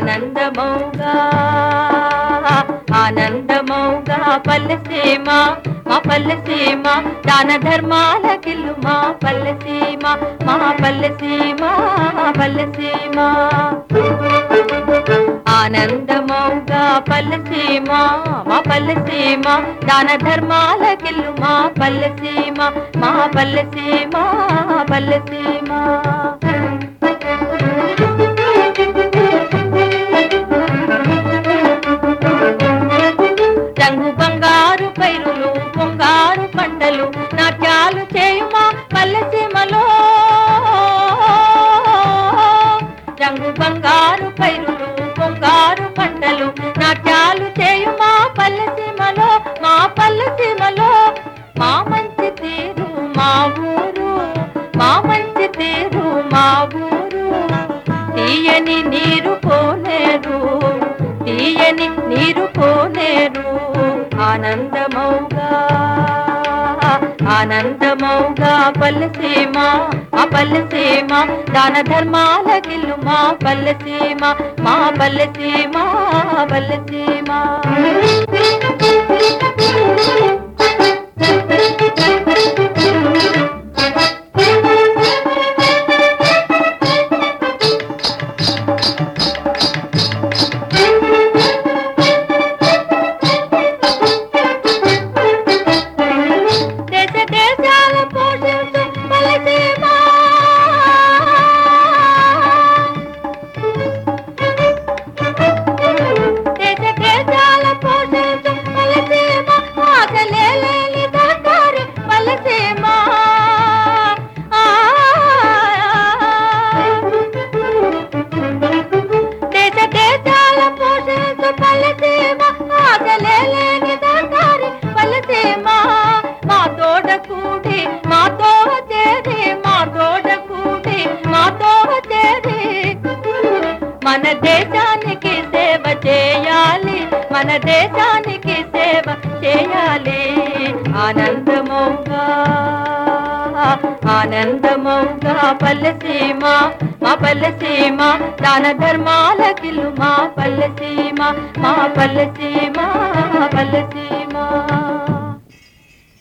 ఆనందమౌగా ఆనందమౌగా పల్లెసీమ మా పల్లెసీమ దాన ధర్మాలకిల్లు మా పల్లెసీమ మా పల్లెసీమ పల్లెసీమ ఆనందమౌగా పల్లెసీమ మా పల్లెసీమ దాన ధర్మాలకిల్లు మా పల్లెసీమ మా పల్లెసీమ పల్లెసీమ రంగు బంగారు పైరులు పొంగారు పంటలు నాట్యాలు చేయుమా పల్లెసీమలో రంగు బంగారు పైరులు పొంగారు పంటలు నాట్యాలు చేయుమా పల్లెసీమలో మా పల్లెసీమలో మా మంచి తీరు మా ఊరు మా మంచి తీరు మా ఊరు తీయని నీరు పోనేరు తీయని నీరు పోనేరు ఆనందమౌగా ఆనందమౌగా పల్లెసీమ మా పల్లెసీమ దాన ధర్మాలకిల్లు మా పల్లెసీమ మా పల్లెసీమ పల్లెసీమ మన దేశానికి సేవ చేయాలి మన దేశానికి సేవ చేయాలి ఆనందమౌగా ఆనందమౌగా పల్లెసీమ మా పల్లెసీమ దాన ధర్మాలకిల్లు మా పల్లెసీమ మా పల్లెసీమ పల్లెసీమ